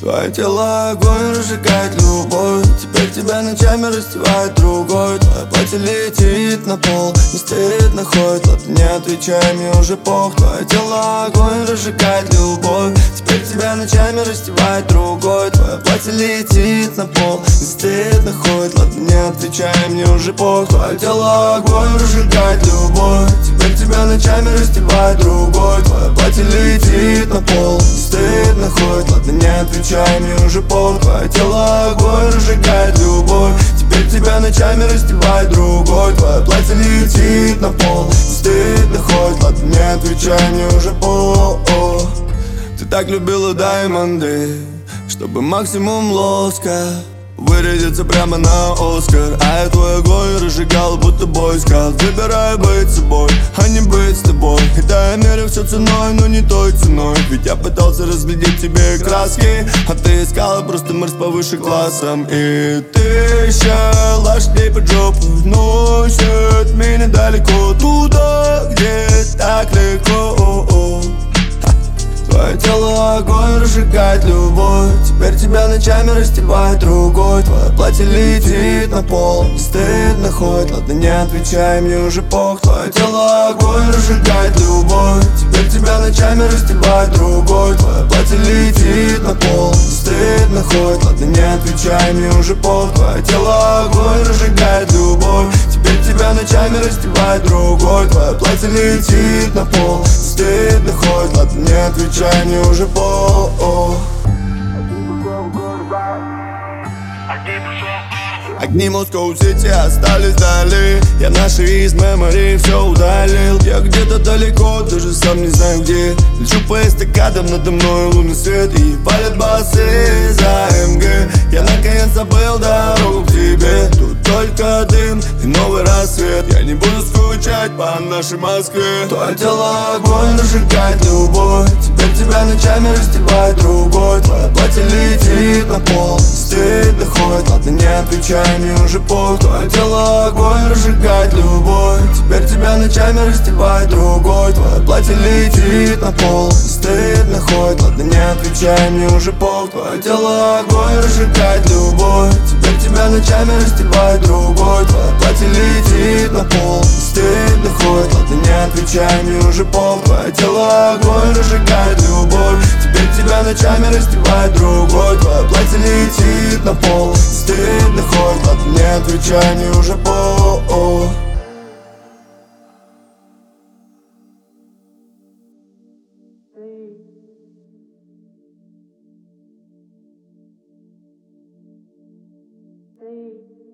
Твое тело огонь разжигает любовь. Теперь тебя ночами раздевает другой. Твое платье летит на пол, не стоит, находит. Ладно, не отвечай, мне уже пох. Твое тело огонь разжигает любовь. Теперь тебя ночами раздевает другой. Твое платье летит на пол, не стоит, находит. Ладно, не отвечай, мне уже пох. Твое тело огонь разжигает любовь. Теперь тебя ночами раздевает другой. Твое платье летит на пол, не стоит, находит. Ладно, не отвечай, мне уже пох. Твое тело огонь разжигает любовь. Теперь тебя ночами раздевает другой. Твое платье летит на пол, не стоит, находит. Ладно, не отвечай, мне уже пох. Ты так любила даймонды, чтобы максимум лоска вырядиться прямо на Оскар. А я твой огонь разжигал, будто бойскаут. Выбираю быть собой, а не быть с тобой. И да, я мерю все ценой, но не той ценой. Ведь я пытался разглядеть тебе краски, а ты искала просто мэр с повыше классом. И ты ища лошадей под жопу, носит меня далеко туда, где так легко. Твое тело огонь разжигает любовь. Теперь тебя ночами раздевает другой. Твое платье летит на пол, не стоит, находит. Ладно, не отвечай, мне уже пох. Твое тело огонь разжигает любовь. Теперь тебя ночами раздевает другой. Твое платье летит на пол, не стоит, находит. Ладно, не отвечай, мне уже пох. Твое тело огонь разжигает любовь. Теперь тебя ночами раздевает другой. Твое платье летит на пол, не стоит, находит. Ладно, не отвечай, мне уже пох. Огни Москоу-Сити остались вдали. Я наши из мемори все удалил. Я где-то далеко, даже сам не знаю где. Лечу по эстакадам, надо мной лунный свет. И валят басы за МГ. Я наконец забыл дорогу к тебе. Тут только дым и новый рассвет. Я не буду скучать по нашей Москве. Твое тело огонь разжигает любовь. Теперь тебя ночами раздевает другой. Твое платье летит на пол, стоит, доходит. Ладно, не отвечай, мне уже пох. Твое тело огонь разжигает любовь. Теперь тебя ночами раздевает другой. Твое платье летит на пол, стоит, находит. Ладно, не отвечай, мне уже пох. Твое тело огонь разжигает любовь. Теперь тебя ночами раздевает другой. Твое платье летит на пол, стоит, находит. Ладно, не отвечай, мне уже пох. Твое тело огонь разжигает любовь. Теперь тебя ночами раздевает другой. Твое платье летит на пол, стоит, находит. Ладно, не отвечай, мне уже пох. Three.